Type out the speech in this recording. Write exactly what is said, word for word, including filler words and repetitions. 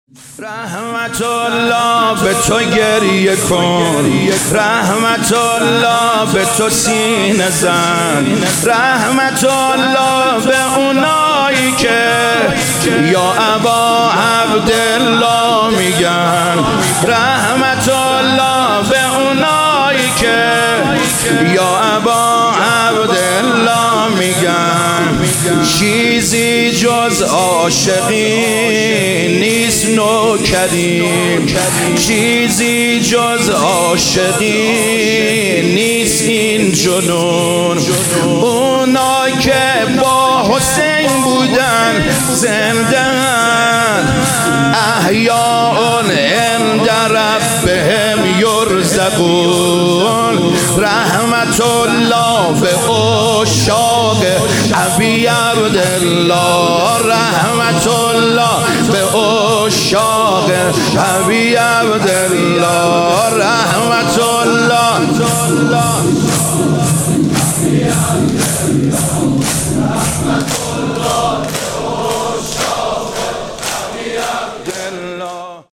رحمت الله به تو گریه کن، رحمت الله به تو سینه زن، رحمت الله به اونایی که یا ابا عبدالله میگن، رحمت الله به اونایی که یا ابا عبدالله میگن. چیزی جز عاشقی نیست نوکریم، چیزی جز عاشقی نیست این جنون. اونا که با حسین بودن زندن، احیاء عند ربهم یرزقون. رحمت الله به عشاق ابی عبدالله، رحمت الله به عشاق ابی عبدالله، رحمت الله.